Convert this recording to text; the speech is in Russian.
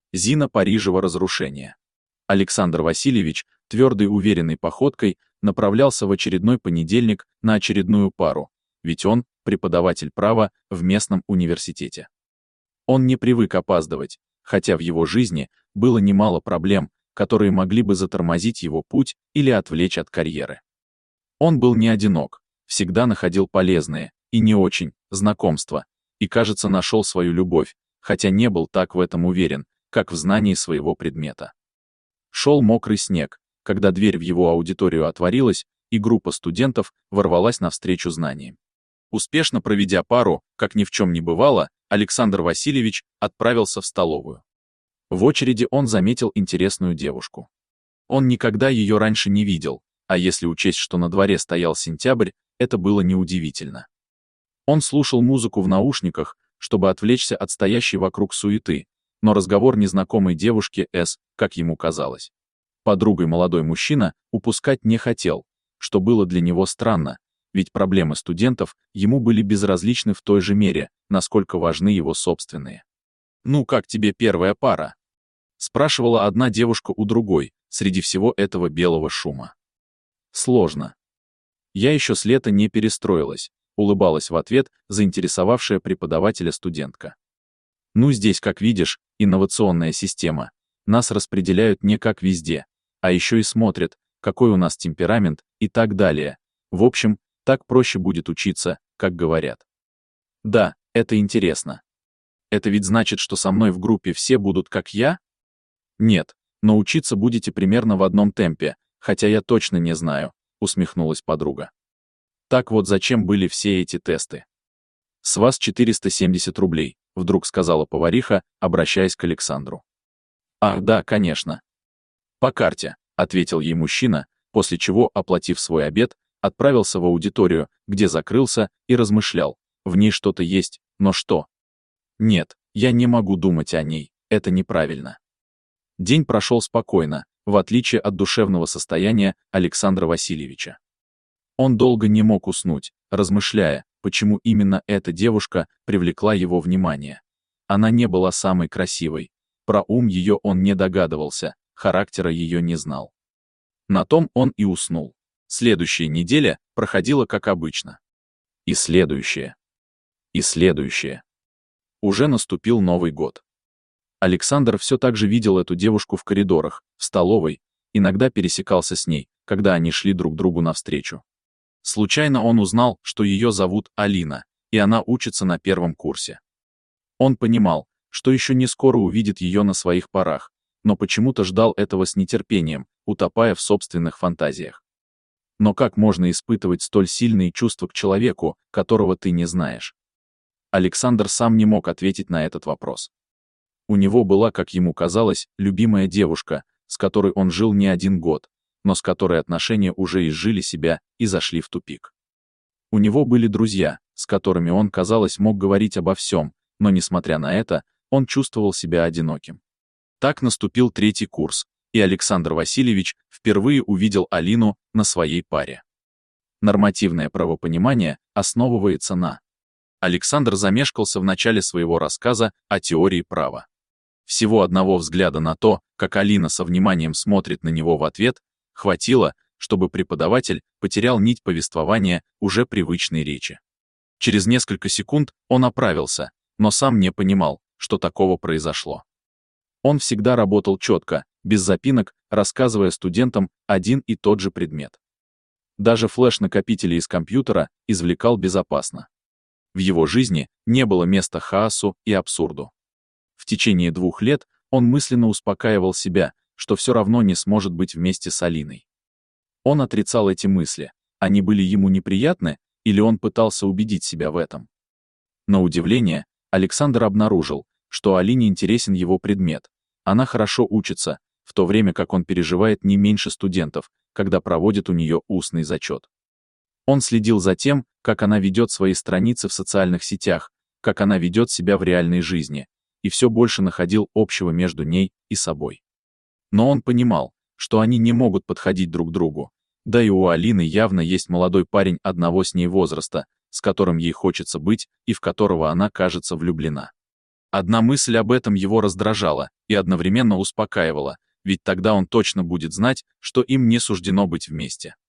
Зина Парижева разрушение. Александр Васильевич, твердой уверенной походкой, направлялся в очередной понедельник на очередную пару, ведь он преподаватель права в местном университете. Он не привык опаздывать, хотя в его жизни было немало проблем, которые могли бы затормозить его путь или отвлечь от карьеры. Он был не одинок, всегда находил полезные, и не очень, знакомства, и, кажется, нашел свою любовь, хотя не был так в этом уверен, как в знании своего предмета. Шел мокрый снег, когда дверь в его аудиторию отворилась, и группа студентов ворвалась навстречу знаниям. Успешно проведя пару, как ни в чем не бывало, Александр Васильевич отправился в столовую. В очереди он заметил интересную девушку. Он никогда ее раньше не видел, а если учесть, что на дворе стоял сентябрь, это было неудивительно. Он слушал музыку в наушниках, чтобы отвлечься от стоящей вокруг суеты, но разговор незнакомой девушки как ему казалось, подругой молодой мужчина, упускать не хотел, что было для него странно, ведь проблемы студентов ему были безразличны в той же мере, насколько важны его собственные. «Ну как тебе первая пара?» — спрашивала одна девушка у другой, среди всего этого белого шума. «Сложно. Я еще с лета не перестроилась», — улыбалась в ответ заинтересовавшая преподавателя студентка. «Ну здесь, как видишь, инновационная система. Нас распределяют не как везде, а еще и смотрят, какой у нас темперамент и так далее. В общем, так проще будет учиться, как говорят». «Да, это интересно. Это ведь значит, что со мной в группе все будут как я?» «Нет, но учиться будете примерно в одном темпе, хотя я точно не знаю», — усмехнулась подруга. «Так вот зачем были все эти тесты?» «С вас 470 рублей», — вдруг сказала повариха, обращаясь к Александру. «Ах, да, конечно». «По карте», — ответил ей мужчина, после чего, оплатив свой обед, отправился в аудиторию, где закрылся и размышлял. В ней что-то есть, но что? Нет, я не могу думать о ней, это неправильно. День прошел спокойно, в отличие от душевного состояния Александра Васильевича. Он долго не мог уснуть, размышляя, почему именно эта девушка привлекла его внимание. Она не была самой красивой, про ум ее он не догадывался, характера ее не знал. На том он и уснул. Следующая неделя проходила как обычно. И следующая. И следующая. Уже наступил Новый год. Александр все так же видел эту девушку в коридорах, в столовой, иногда пересекался с ней, когда они шли друг другу навстречу. Случайно он узнал, что ее зовут Алина, и она учится на первом курсе. Он понимал, что еще не скоро увидит ее на своих парах, но почему-то ждал этого с нетерпением, утопая в собственных фантазиях. Но как можно испытывать столь сильные чувства к человеку, которого ты не знаешь? Александр сам не мог ответить на этот вопрос. У него была, как ему казалось, любимая девушка, с которой он жил не один год, но с которой отношения уже изжили себя и зашли в тупик. У него были друзья, с которыми он, казалось, мог говорить обо всем, но, несмотря на это, он чувствовал себя одиноким. Так наступил третий курс, и Александр Васильевич впервые увидел Алину на своей паре. Нормативное правопонимание основывается на... Александр замешкался в начале своего рассказа о теории права. Всего одного взгляда на то, как Алина со вниманием смотрит на него в ответ, хватило, чтобы преподаватель потерял нить повествования уже привычной речи. Через несколько секунд он оправился, но сам не понимал, что такого произошло. Он всегда работал четко, без запинок, рассказывая студентам один и тот же предмет. Даже флеш-накопители из компьютера извлекал безопасно. В его жизни не было места хаосу и абсурду. В течение 2 лет он мысленно успокаивал себя, что все равно не сможет быть вместе с Алиной. Он отрицал эти мысли, они были ему неприятны, или он пытался убедить себя в этом. На удивление, Александр обнаружил, что Алине интересен его предмет. Она хорошо учится, в то время как он переживает не меньше студентов, когда проводит у нее устный зачет. Он следил за тем, как она ведет свои страницы в социальных сетях, как она ведет себя в реальной жизни, и все больше находил общего между ней и собой. Но он понимал, что они не могут подходить друг другу, да и у Алины явно есть молодой парень одного с ней возраста, с которым ей хочется быть и в которого она кажется влюблена. Одна мысль об этом его раздражала и одновременно успокаивала, ведь тогда он точно будет знать, что им не суждено быть вместе.